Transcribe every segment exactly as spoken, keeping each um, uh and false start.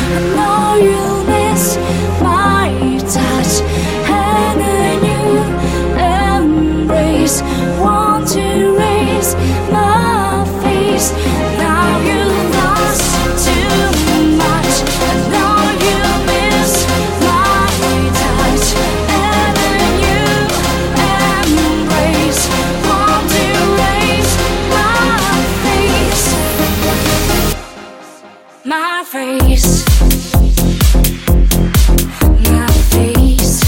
I know you miss my touch and a new embrace. Want to raise my face. Now you lost too much. I know you miss my touch and a new embrace. Want to raise my face. My face. My face.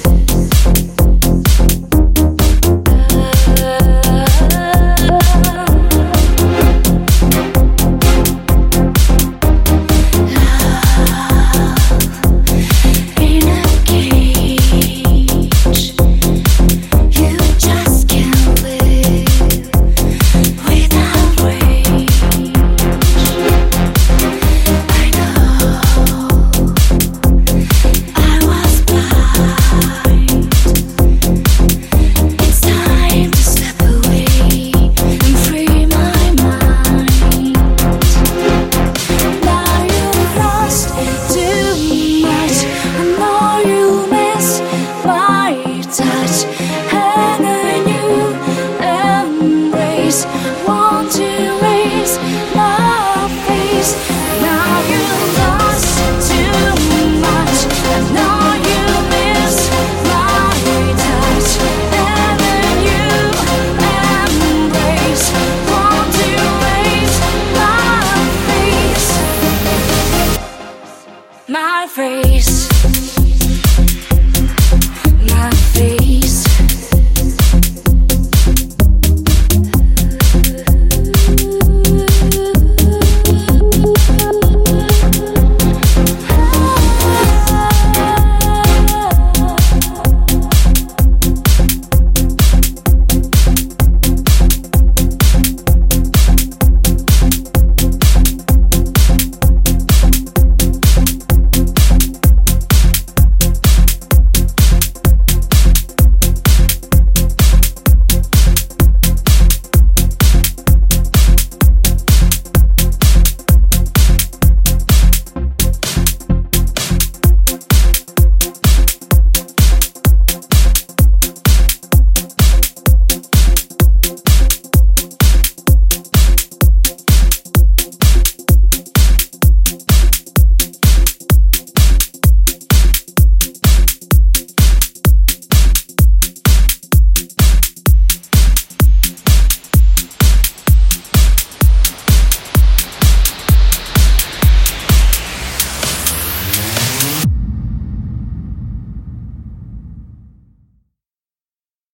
Want to raise my face. Now you lost too much. I know you miss my touch and a new embrace. Want to raise my face. My face.